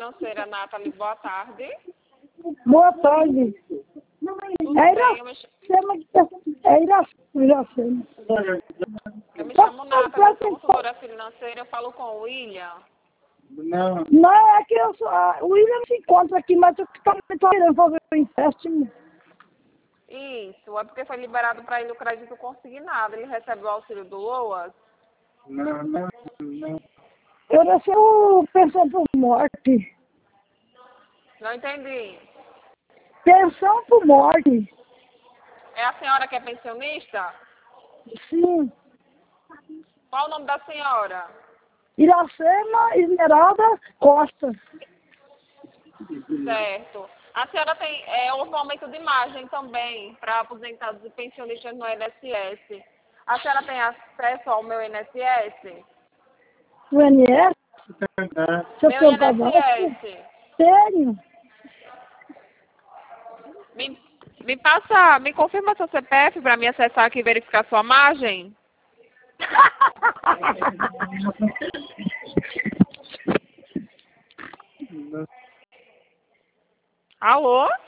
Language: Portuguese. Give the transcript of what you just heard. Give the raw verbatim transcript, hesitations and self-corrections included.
financeira, Nathalie. Boa tarde. Boa tarde. Tudo É bem? Eu me, ch- Iracema, é Iracema, Iracema. eu me chamo Nathalie, eu sou consultora financeira, eu falo com o William. Não. Não, é que eu sou, ah, o William se encontra aqui, mas eu estou querendo fazer um empréstimo. Isso, é porque foi liberado para ele o crédito consignado. Ele recebe o auxílio do Loas? Não, não, não. Eu recebo pensão por morte. Não entendi. Pensão por morte. É a senhora que é pensionista? Sim. Qual o nome da senhora? Iracema Esmeralda Costa. Certo. A senhora tem, é, houve um aumento de margem também para aposentados e pensionistas no I N S S. A senhora tem acesso ao meu I N S S? O I N S? Se eu Meu contar I N S S. Sério? Me, me passa, me confirma seu C P F para me acessar aqui e verificar sua margem? Alô?